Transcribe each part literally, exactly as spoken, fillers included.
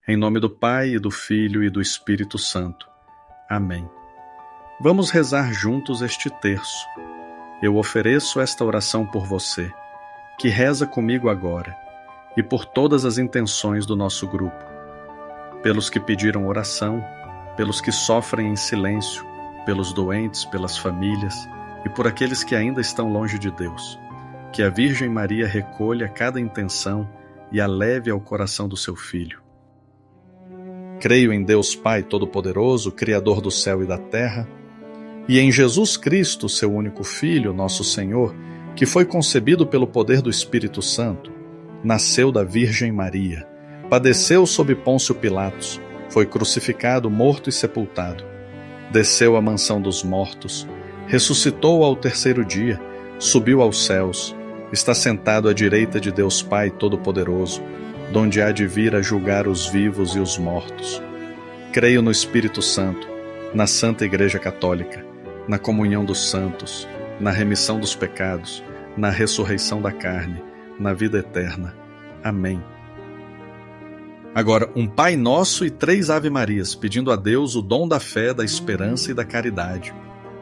Em nome do Pai, e do Filho e do Espírito Santo. Amém. Vamos rezar juntos este terço. Eu ofereço esta oração por você, que reza comigo agora, e por todas as intenções do nosso grupo. Pelos que pediram oração, pelos que sofrem em silêncio, pelos doentes, pelas famílias e por aqueles que ainda estão longe de Deus. Que a Virgem Maria recolha cada intenção e a leve ao coração do seu Filho. Creio em Deus Pai Todo-Poderoso, Criador do céu e da terra, e em Jesus Cristo, seu único Filho, nosso Senhor, que foi concebido pelo poder do Espírito Santo, nasceu da Virgem Maria, padeceu sob Pôncio Pilatos, foi crucificado, morto e sepultado, desceu à mansão dos mortos, ressuscitou ao terceiro dia, subiu aos céus, está sentado à direita de Deus Pai Todo-Poderoso, donde há de vir a julgar os vivos e os mortos. Creio no Espírito Santo, na Santa Igreja Católica, na comunhão dos santos, na remissão dos pecados, na ressurreição da carne, na vida eterna. Amém. Agora, um Pai Nosso e três Ave-Marias, pedindo a Deus o dom da fé, da esperança e da caridade.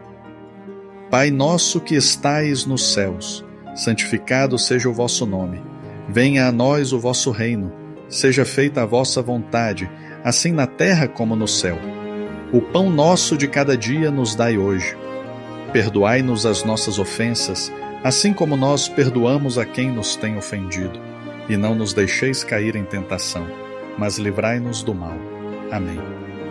Pai nosso que estais nos céus, santificado seja o vosso nome. Venha a nós o vosso reino, seja feita a vossa vontade, assim na terra como no céu. O pão nosso de cada dia nos dai hoje. Perdoai-nos as nossas ofensas, assim como nós perdoamos a quem nos tem ofendido. E não nos deixeis cair em tentação, mas livrai-nos do mal. Amém.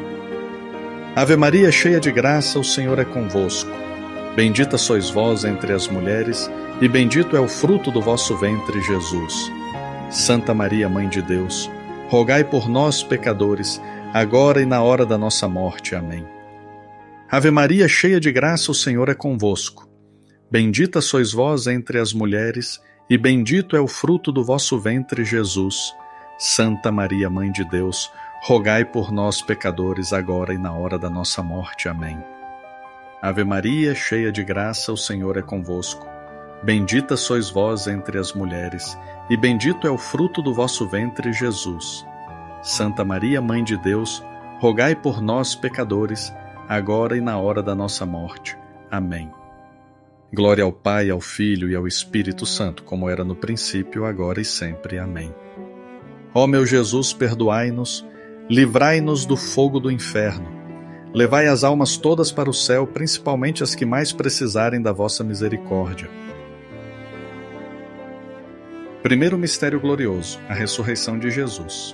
Ave Maria, cheia de graça, o Senhor é convosco. Bendita sois vós entre as mulheres, e bendito é o fruto do vosso ventre, Jesus. Santa Maria, Mãe de Deus, rogai por nós, pecadores, agora e na hora da nossa morte. Amém. Ave Maria, cheia de graça, o Senhor é convosco. Bendita sois vós entre as mulheres, e bendito é o fruto do vosso ventre, Jesus. Santa Maria, Mãe de Deus, rogai por nós, pecadores, agora e na hora da nossa morte. Amém. Ave Maria, cheia de graça, o Senhor é convosco. Bendita sois vós entre as mulheres, e bendito é o fruto do vosso ventre, Jesus. Santa Maria, Mãe de Deus, rogai por nós, pecadores, agora e na hora da nossa morte. Amém. Glória ao Pai, ao Filho e ao Espírito Santo, como era no princípio, agora e sempre. Amém. Ó meu Jesus, perdoai-nos, livrai-nos do fogo do inferno, levai as almas todas para o céu, principalmente as que mais precisarem da vossa misericórdia. Primeiro mistério glorioso, a ressurreição de Jesus.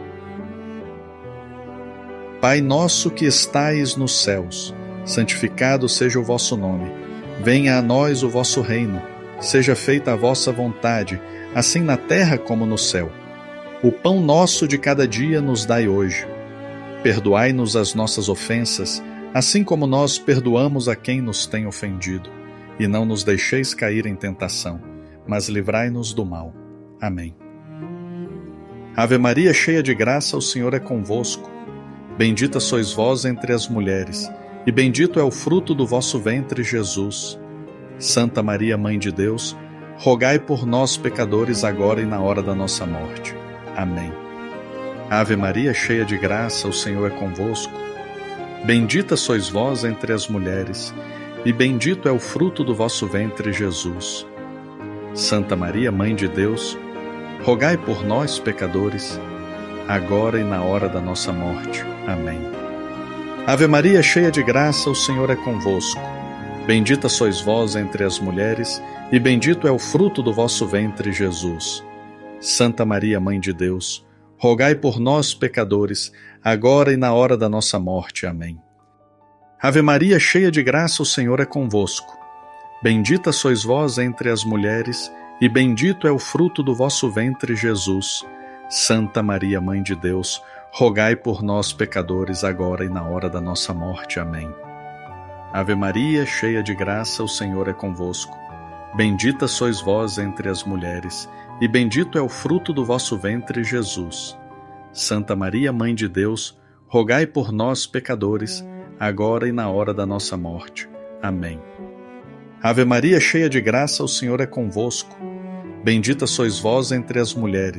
Pai nosso que estais nos céus, santificado seja o vosso nome. Venha a nós o vosso reino, seja feita a vossa vontade, assim na terra como no céu. O pão nosso de cada dia nos dai hoje. Perdoai-nos as nossas ofensas, assim como nós perdoamos a quem nos tem ofendido. E não nos deixeis cair em tentação, mas livrai-nos do mal. Amém. Ave Maria, cheia de graça, o Senhor é convosco. Bendita sois vós entre as mulheres, e bendito é o fruto do vosso ventre, Jesus. Santa Maria, Mãe de Deus, rogai por nós, pecadores, agora e na hora da nossa morte. Amém. Ave Maria, cheia de graça, o Senhor é convosco. Bendita sois vós entre as mulheres, e bendito é o fruto do vosso ventre, Jesus. Santa Maria, Mãe de Deus, rogai por nós, pecadores, agora e na hora da nossa morte. Amém. Ave Maria, cheia de graça, o Senhor é convosco. Bendita sois vós entre as mulheres, e bendito é o fruto do vosso ventre, Jesus. Santa Maria, Mãe de Deus, rogai por nós, pecadores, agora e na hora da nossa morte. Amém. Ave Maria, cheia de graça, o Senhor é convosco. Bendita sois vós entre as mulheres, e bendito é o fruto do vosso ventre, Jesus. Santa Maria, Mãe de Deus, rogai por nós, pecadores, agora e na hora da nossa morte. Amém. Ave Maria, cheia de graça, o Senhor é convosco. Bendita sois vós entre as mulheres, e bendito é o fruto do vosso ventre, Jesus. Santa Maria, Mãe de Deus, rogai por nós, pecadores, agora e na hora da nossa morte. Amém. Ave Maria, cheia de graça, o Senhor é convosco. Bendita sois vós entre as mulheres,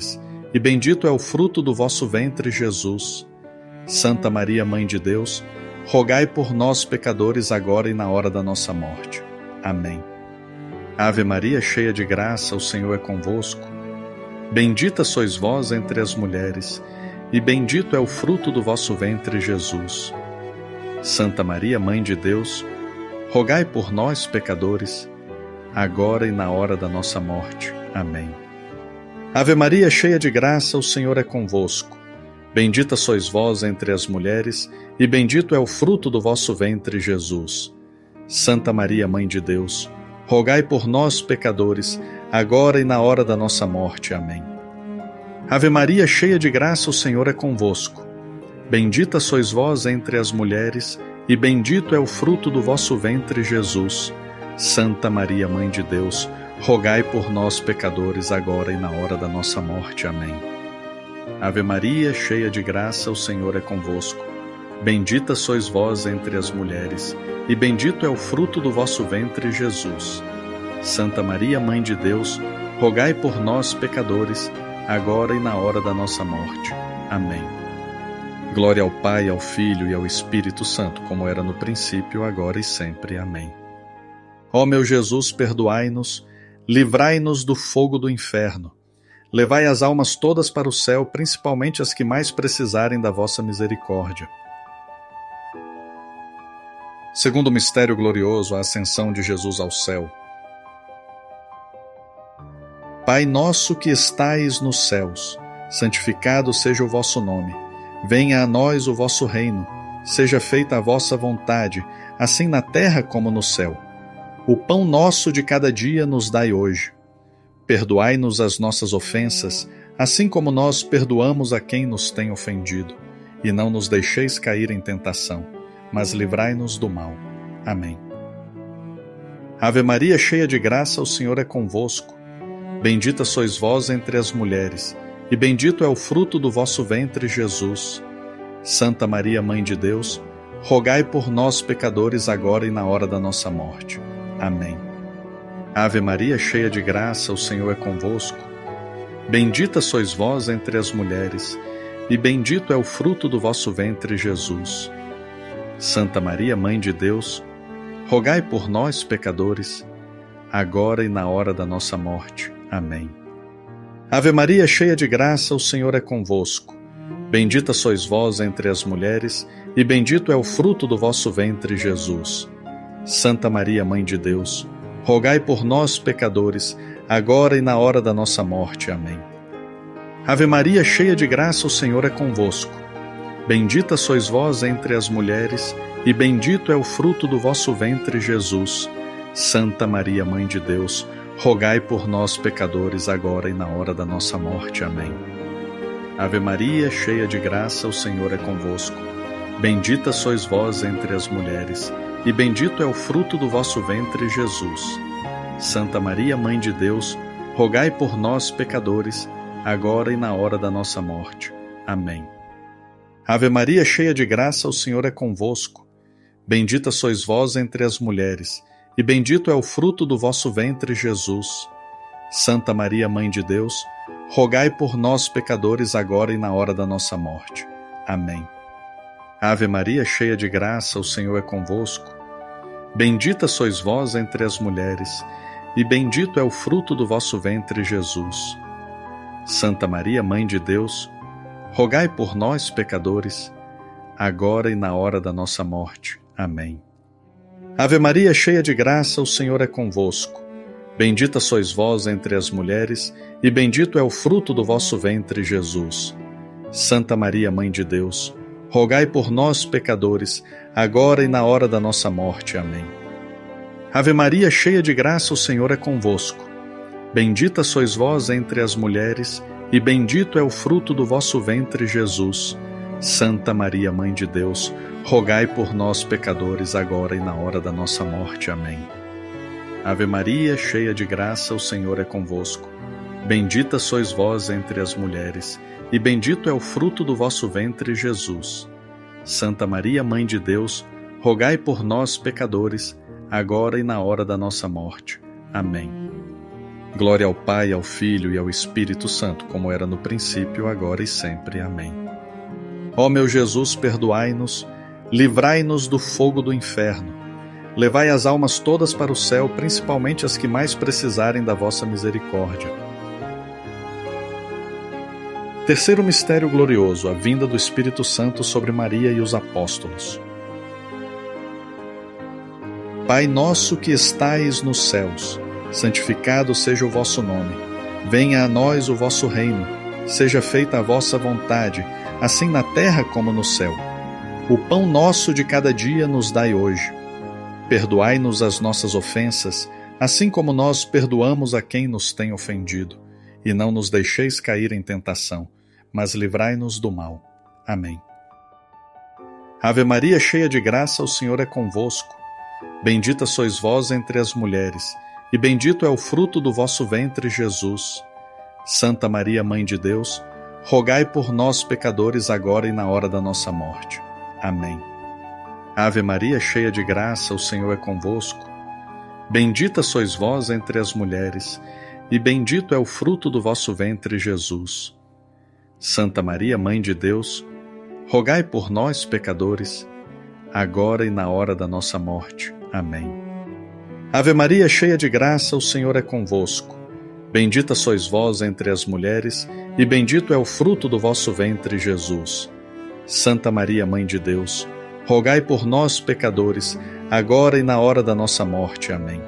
e bendito é o fruto do vosso ventre, Jesus. Santa Maria, Mãe de Deus, rogai por nós, pecadores, agora e na hora da nossa morte. Amém. Ave Maria, cheia de graça, o Senhor é convosco. Bendita sois vós entre as mulheres, e bendito é o fruto do vosso ventre, Jesus. Santa Maria, Mãe de Deus, rogai por nós, pecadores, agora e na hora da nossa morte. Amém. Ave Maria, cheia de graça, o Senhor é convosco. Bendita sois vós entre as mulheres, e bendito é o fruto do vosso ventre, Jesus. Santa Maria, Mãe de Deus, rogai por nós, pecadores, agora e na hora da nossa morte. Amém. Ave Maria, cheia de graça, o Senhor é convosco. Bendita sois vós entre as mulheres, e bendito é o fruto do vosso ventre, Jesus. Santa Maria, Mãe de Deus, rogai por nós, pecadores, agora e na hora da nossa morte. Amém. Ave Maria, cheia de graça, o Senhor é convosco. Bendita sois vós entre as mulheres, e bendito é o fruto do vosso ventre, Jesus. Santa Maria, Mãe de Deus, rogai por nós, pecadores, agora e na hora da nossa morte. Amém. Glória ao Pai, ao Filho e ao Espírito Santo, como era no princípio, agora e sempre. Amém. Ó meu Jesus, perdoai-nos, livrai-nos do fogo do inferno. Levai as almas todas para o céu, principalmente as que mais precisarem da vossa misericórdia. Segundo mistério glorioso, a ascensão de Jesus ao céu. Pai nosso que estais nos céus, santificado seja o vosso nome. Venha a nós o vosso reino. Seja feita a vossa vontade, assim na terra como no céu. O pão nosso de cada dia nos dai hoje. Perdoai-nos as nossas ofensas, assim como nós perdoamos a quem nos tem ofendido. E não nos deixeis cair em tentação, mas livrai-nos do mal. Amém. Ave Maria, cheia de graça, o Senhor é convosco. Bendita sois vós entre as mulheres, e bendito é o fruto do vosso ventre, Jesus. Santa Maria, Mãe de Deus, rogai por nós, pecadores, agora e na hora da nossa morte. Amém. Ave Maria, cheia de graça, o Senhor é convosco. Bendita sois vós entre as mulheres, e bendito é o fruto do vosso ventre, Jesus. Santa Maria, Mãe de Deus, rogai por nós, pecadores, agora e na hora da nossa morte. Amém. Ave Maria, cheia de graça, o Senhor é convosco. Bendita sois vós entre as mulheres, e bendito é o fruto do vosso ventre, Jesus. Santa Maria, Mãe de Deus, rogai por nós, pecadores, agora e na hora da nossa morte. Amém. Ave Maria, cheia de graça, o Senhor é convosco. Bendita sois vós entre as mulheres, e bendito é o fruto do vosso ventre, Jesus. Santa Maria, Mãe de Deus, rogai por nós, pecadores, agora e na hora da nossa morte. Amém. Ave Maria, cheia de graça, o Senhor é convosco. Bendita sois vós entre as mulheres, e bendito é o fruto do vosso ventre, Jesus. Santa Maria, Mãe de Deus, rogai por nós, pecadores, agora e na hora da nossa morte. Amém. Ave Maria, cheia de graça, o Senhor é convosco. Bendita sois vós entre as mulheres, e bendito é o fruto do vosso ventre, Jesus. Santa Maria, Mãe de Deus, rogai por nós, pecadores, agora e na hora da nossa morte. Amém. Ave Maria, cheia de graça, o Senhor é convosco. Bendita sois vós entre as mulheres, e bendito é o fruto do vosso ventre, Jesus. Santa Maria, Mãe de Deus, rogai por nós, pecadores, agora e na hora da nossa morte. Amém. Ave Maria, cheia de graça, o Senhor é convosco. Bendita sois vós entre as mulheres, e bendito é o fruto do vosso ventre, Jesus. Santa Maria, Mãe de Deus, rogai por nós, pecadores, agora e na hora da nossa morte. Amém. Ave Maria, cheia de graça, o Senhor é convosco. Bendita sois vós entre as mulheres, e bendito é o fruto do vosso ventre, Jesus. Santa Maria, Mãe de Deus, rogai por nós, pecadores, agora e na hora da nossa morte. Amém. Ave Maria, cheia de graça, o Senhor é convosco. Bendita sois vós entre as mulheres, e bendito é o fruto do vosso ventre, Jesus. Santa Maria, Mãe de Deus, rogai por nós, pecadores, agora e na hora da nossa morte. Amém. Glória ao Pai, ao Filho e ao Espírito Santo, como era no princípio, agora e sempre. Amém. Ó meu Jesus, perdoai-nos, livrai-nos do fogo do inferno, levai as almas todas para o céu, principalmente as que mais precisarem da vossa misericórdia. Terceiro mistério glorioso, a vinda do Espírito Santo sobre Maria e os apóstolos. Pai nosso que estais nos céus, santificado seja o vosso nome. Venha a nós o vosso reino. Seja feita a vossa vontade, assim na terra como no céu. O pão nosso de cada dia nos dai hoje. Perdoai-nos as nossas ofensas, assim como nós perdoamos a quem nos tem ofendido. E não nos deixeis cair em tentação, mas livrai-nos do mal. Amém. Ave Maria, cheia de graça, o Senhor é convosco. Bendita sois vós entre as mulheres, e bendito é o fruto do vosso ventre, Jesus. Santa Maria, Mãe de Deus, rogai por nós, pecadores, agora e na hora da nossa morte. Amém. Ave Maria, cheia de graça, o Senhor é convosco. Bendita sois vós entre as mulheres, e bendito é o fruto do vosso ventre, Jesus. Santa Maria, Mãe de Deus, rogai por nós, pecadores, agora e na hora da nossa morte. Amém. Ave Maria, cheia de graça, o Senhor é convosco. Bendita sois vós entre as mulheres, e bendito é o fruto do vosso ventre, Jesus. Santa Maria, Mãe de Deus, rogai por nós, pecadores, agora e na hora da nossa morte. Amém.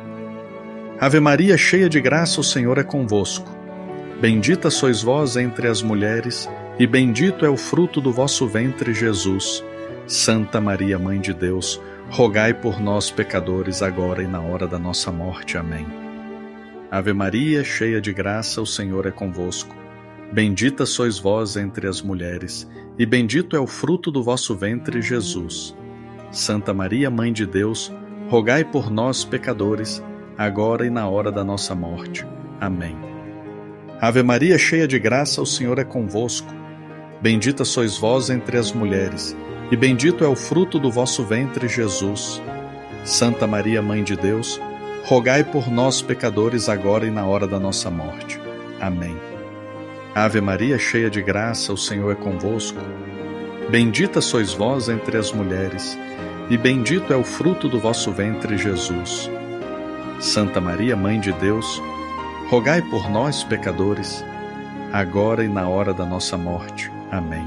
Ave Maria, cheia de graça, o Senhor é convosco. Bendita sois vós entre as mulheres, e bendito é o fruto do vosso ventre, Jesus. Santa Maria, Mãe de Deus, rogai por nós, pecadores, agora e na hora da nossa morte. Amém. Ave Maria, cheia de graça, o Senhor é convosco. Bendita sois vós entre as mulheres, e bendito é o fruto do vosso ventre, Jesus. Santa Maria, Mãe de Deus, rogai por nós, pecadores, agora e na hora da nossa morte. Amém. Ave Maria, cheia de graça, o Senhor é convosco. Bendita sois vós entre as mulheres, e bendito é o fruto do vosso ventre, Jesus. Santa Maria, Mãe de Deus, rogai por nós, pecadores, agora e na hora da nossa morte. Amém. Ave Maria, cheia de graça, o Senhor é convosco. Bendita sois vós entre as mulheres, e bendito é o fruto do vosso ventre, Jesus. Santa Maria, Mãe de Deus, rogai por nós, pecadores, agora e na hora da nossa morte. Amém.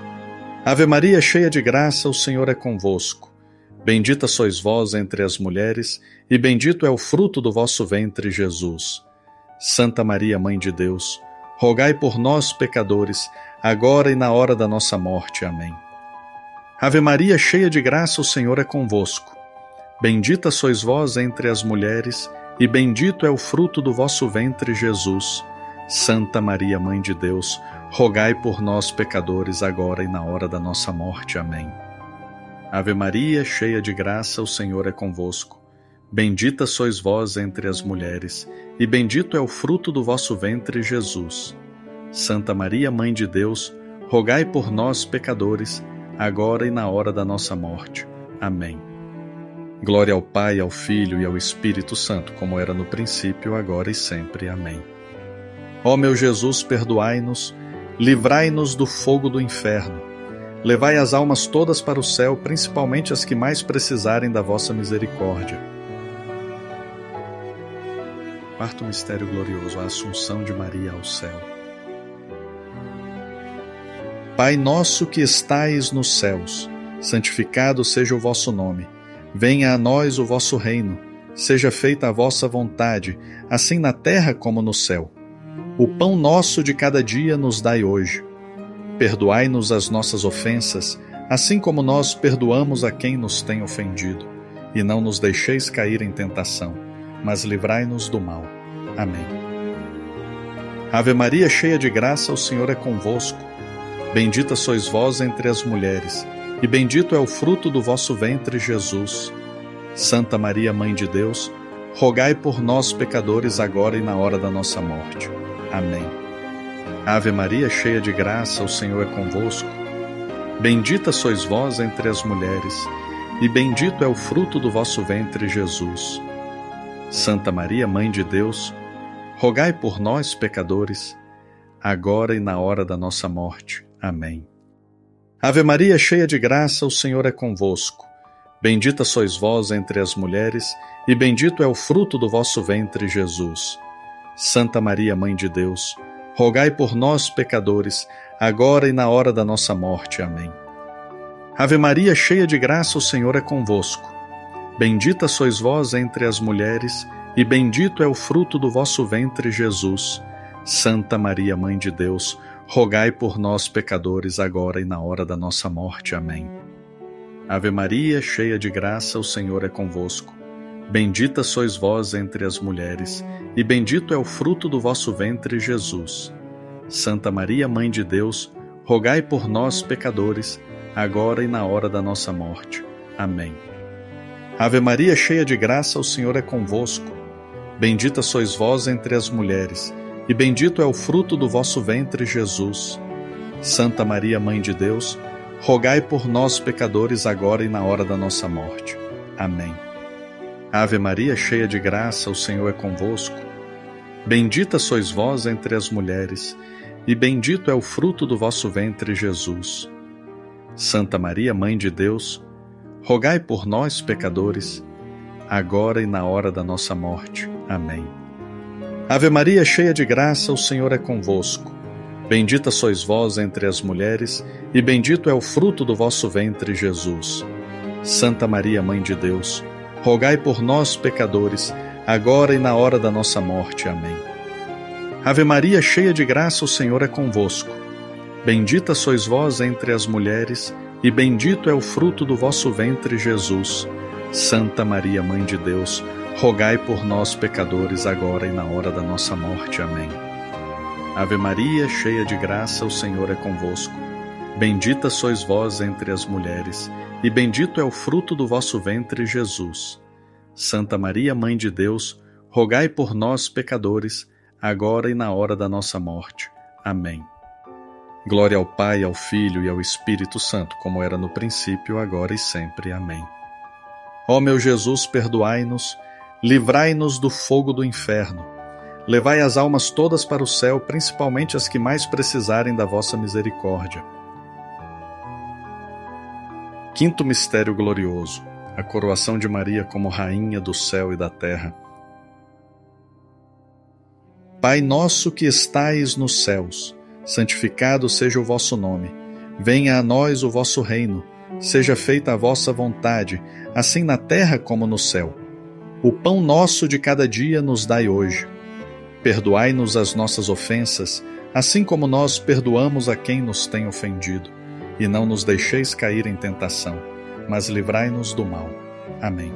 Ave Maria, cheia de graça, o Senhor é convosco. Bendita sois vós entre as mulheres, e bendito é o fruto do vosso ventre, Jesus. Santa Maria, Mãe de Deus, rogai por nós, pecadores, agora e na hora da nossa morte. Amém. Ave Maria, cheia de graça, o Senhor é convosco. Bendita sois vós entre as mulheres, e bendito é o fruto do vosso ventre, Jesus. Santa Maria, Mãe de Deus, rogai por nós, pecadores, agora e na hora da nossa morte. Amém. Ave Maria, cheia de graça, o Senhor é convosco. Bendita sois vós entre as mulheres, e bendito é o fruto do vosso ventre, Jesus. Santa Maria, Mãe de Deus, rogai por nós, pecadores, agora e na hora da nossa morte. Amém. Glória ao Pai, ao Filho e ao Espírito Santo, como era no princípio, agora e sempre. Amém. Ó meu Jesus, perdoai-nos, livrai-nos do fogo do inferno, levai as almas todas para o céu, principalmente as que mais precisarem da vossa misericórdia. Quarto mistério glorioso, a Assunção de Maria ao céu. Pai nosso que estais nos céus, santificado seja o vosso nome. Venha a nós o vosso reino, seja feita a vossa vontade, assim na terra como no céu. O pão nosso de cada dia nos dai hoje. Perdoai-nos as nossas ofensas, assim como nós perdoamos a quem nos tem ofendido. E não nos deixeis cair em tentação, mas livrai-nos do mal. Amém. Ave Maria, cheia de graça, o Senhor é convosco. Bendita sois vós entre as mulheres, e bendito é o fruto do vosso ventre, Jesus. Santa Maria, Mãe de Deus, rogai por nós, pecadores, agora e na hora da nossa morte. Amém. Ave Maria, cheia de graça, o Senhor é convosco. Bendita sois vós entre as mulheres, e bendito é o fruto do vosso ventre, Jesus. Santa Maria, Mãe de Deus, rogai por nós, pecadores, agora e na hora da nossa morte. Amém. Ave Maria, cheia de graça, o Senhor é convosco. Bendita sois vós entre as mulheres, e bendito é o fruto do vosso ventre, Jesus. Santa Maria, Mãe de Deus, rogai por nós, pecadores, agora e na hora da nossa morte. Amém. Ave Maria, cheia de graça, o Senhor é convosco. Bendita sois vós entre as mulheres, e bendito é o fruto do vosso ventre, Jesus. Santa Maria, Mãe de Deus, rogai por nós, pecadores, agora e na hora da nossa morte. Amém. Ave Maria, cheia de graça, o Senhor é convosco. Bendita sois vós entre as mulheres, e bendito é o fruto do vosso ventre, Jesus. Santa Maria, Mãe de Deus, rogai por nós, pecadores, agora e na hora da nossa morte. Amém. Ave Maria, cheia de graça, o Senhor é convosco. Bendita sois vós entre as mulheres, e bendito é o fruto do vosso ventre, Jesus. Santa Maria, Mãe de Deus, rogai por nós, pecadores, agora e na hora da nossa morte. Amém. Ave Maria, cheia de graça, o Senhor é convosco. Bendita sois vós entre as mulheres, e bendito é o fruto do vosso ventre, Jesus. Santa Maria, Mãe de Deus, rogai por nós, pecadores, agora e na hora da nossa morte. Amém. Ave Maria, cheia de graça, o Senhor é convosco. Bendita sois vós entre as mulheres, e bendito é o fruto do vosso ventre, Jesus. Santa Maria, Mãe de Deus, rogai por nós, pecadores, agora e na hora da nossa morte. Amém. Ave Maria, cheia de graça, o Senhor é convosco. Bendita sois vós entre as mulheres, e bendito é o fruto do vosso ventre, Jesus. Santa Maria, Mãe de Deus, rogai por nós, pecadores, agora e na hora da nossa morte. Amém. Ave Maria, cheia de graça, o Senhor é convosco. Bendita sois vós entre as mulheres, e bendito é o fruto do vosso ventre, Jesus. Santa Maria, Mãe de Deus, rogai por nós, pecadores, agora e na hora da nossa morte. Amém. Glória ao Pai, ao Filho e ao Espírito Santo, como era no princípio, agora e sempre. Amém. Ó meu Jesus, perdoai-nos, livrai-nos do fogo do inferno, levai as almas todas para o céu, principalmente as que mais precisarem da vossa misericórdia. Quinto mistério glorioso, a coroação de Maria como Rainha do céu e da terra. Pai nosso que estais nos céus, santificado seja o vosso nome. Venha a nós o vosso reino. Seja feita a vossa vontade, assim na terra como no céu. O pão nosso de cada dia nos dai hoje. Perdoai-nos as nossas ofensas, assim como nós perdoamos a quem nos tem ofendido. E não nos deixeis cair em tentação, mas livrai-nos do mal. Amém.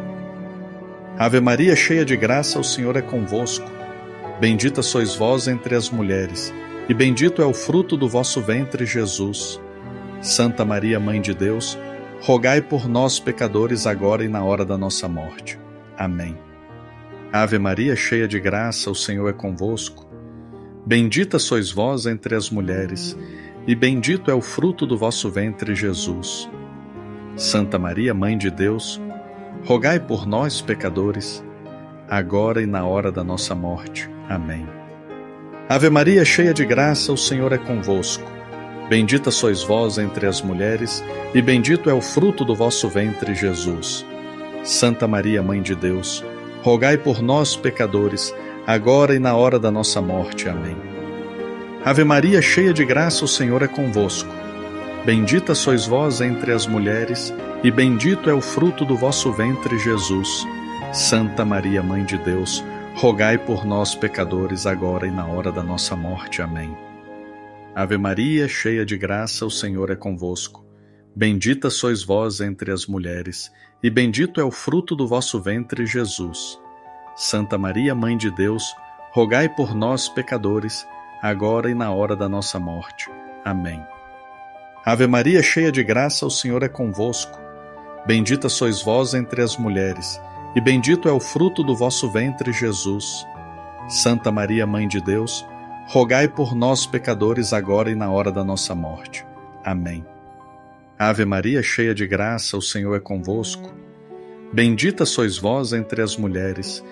Ave Maria, cheia de graça, o Senhor é convosco. Bendita sois vós entre as mulheres, e bendito é o fruto do vosso ventre, Jesus. Santa Maria, Mãe de Deus, rogai por nós, pecadores, agora e na hora da nossa morte. Amém. Ave Maria, cheia de graça, o Senhor é convosco. Bendita sois vós entre as mulheres, e bendito é o fruto do vosso ventre, Jesus. Santa Maria, Mãe de Deus, rogai por nós, pecadores, agora e na hora da nossa morte. Amém. Ave Maria, cheia de graça, o Senhor é convosco. Bendita sois vós entre as mulheres, e bendito é o fruto do vosso ventre, Jesus. Santa Maria, Mãe de Deus, rogai por nós, pecadores, agora e na hora da nossa morte. Amém. Ave Maria, cheia de graça, o Senhor é convosco. Bendita sois vós entre as mulheres, e bendito é o fruto do vosso ventre, Jesus. Santa Maria, Mãe de Deus, rogai por nós, pecadores, agora e na hora da nossa morte. Amém. Ave Maria, cheia de graça, o Senhor é convosco. Bendita sois vós entre as mulheres, e bendito é o fruto do vosso ventre, Jesus. Santa Maria, Mãe de Deus, rogai por nós, pecadores, agora e na hora da nossa morte. Amém. Ave Maria, cheia de graça, o Senhor é convosco. Bendita sois vós entre as mulheres, e bendito é o fruto do vosso ventre, Jesus. Santa Maria, Mãe de Deus, rogai por nós, pecadores, agora e na hora da nossa morte. Amém. Ave Maria, cheia de graça, o Senhor é convosco. Bendita sois vós entre as mulheres,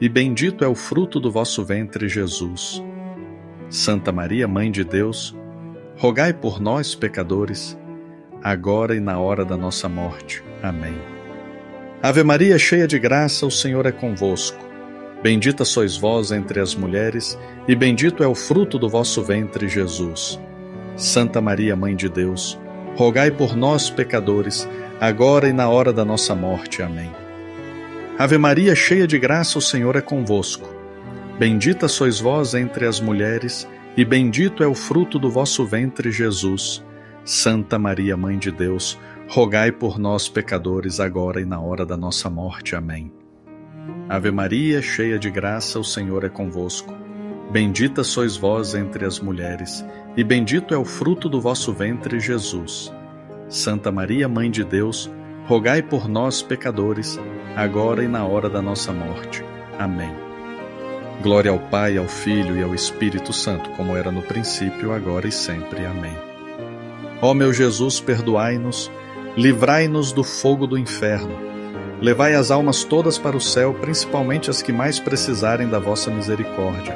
e bendito é o fruto do vosso ventre, Jesus. Santa Maria, Mãe de Deus, rogai por nós, pecadores, agora e na hora da nossa morte. Amém. Ave Maria, cheia de graça, o Senhor é convosco. Bendita sois vós entre as mulheres, e bendito é o fruto do vosso ventre, Jesus. Santa Maria, Mãe de Deus, rogai por nós, pecadores, agora e na hora da nossa morte. Amém. Ave Maria, cheia de graça, o Senhor é convosco. Bendita sois vós entre as mulheres, e bendito é o fruto do vosso ventre, Jesus. Santa Maria, Mãe de Deus, rogai por nós, pecadores, agora e na hora da nossa morte. Amém. Ave Maria, cheia de graça, o Senhor é convosco. Bendita sois vós entre as mulheres, e bendito é o fruto do vosso ventre, Jesus. Santa Maria, Mãe de Deus, rogai por nós, pecadores, agora e na hora da nossa morte. Amém. Glória ao Pai, ao Filho e ao Espírito Santo, como era no princípio, agora e sempre. Amém. Ó meu Jesus, perdoai-nos, livrai-nos do fogo do inferno. Levai as almas todas para o céu, principalmente as que mais precisarem da vossa misericórdia.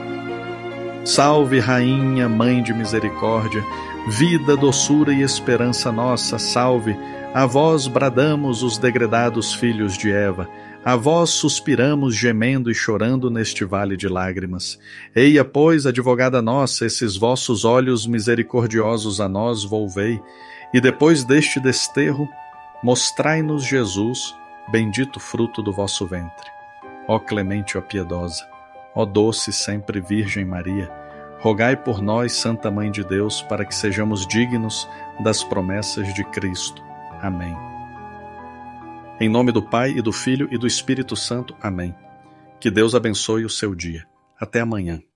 Salve, Rainha, Mãe de Misericórdia, vida, doçura e esperança nossa, salve. A vós bradamos os degredados filhos de Eva, a vós suspiramos gemendo e chorando neste vale de lágrimas. Eia, pois, advogada nossa, esses vossos olhos misericordiosos a nós volvei, e depois deste desterro, mostrai-nos Jesus, bendito fruto do vosso ventre. Ó clemente, ó piedosa, ó doce sempre Virgem Maria, rogai por nós, Santa Mãe de Deus, para que sejamos dignos das promessas de Cristo. Amém. Em nome do Pai, e do Filho, e do Espírito Santo. Amém. Que Deus abençoe o seu dia. Até amanhã.